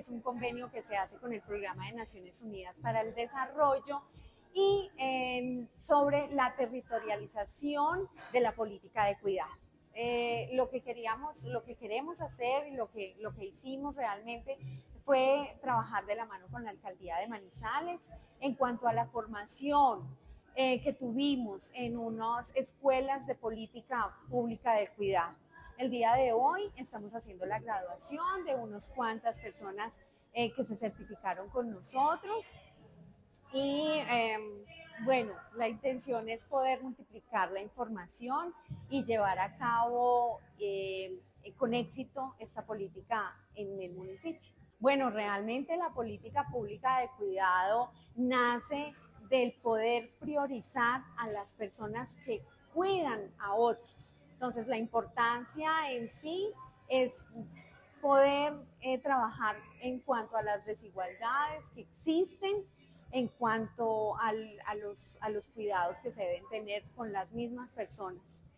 es un convenio que se hace con el Programa de Naciones Unidas para el Desarrollo y sobre la territorialización de la política de cuidado. Lo que queremos hacer y lo que hicimos realmente fue trabajar de la mano con la alcaldía de Manizales en cuanto a la formación que tuvimos en unas escuelas de política pública de cuidado. El día de hoy estamos haciendo la graduación de unas cuantas personas que se certificaron con nosotros y bueno, la intención es poder multiplicar la información y llevar a cabo con éxito esta política en el municipio. Bueno, realmente la política pública de cuidado nace del poder priorizar a las personas que cuidan a otros. Entonces, la importancia en sí es poder trabajar en cuanto a las desigualdades que existen, en cuanto a los cuidados que se deben tener con las mismas personas.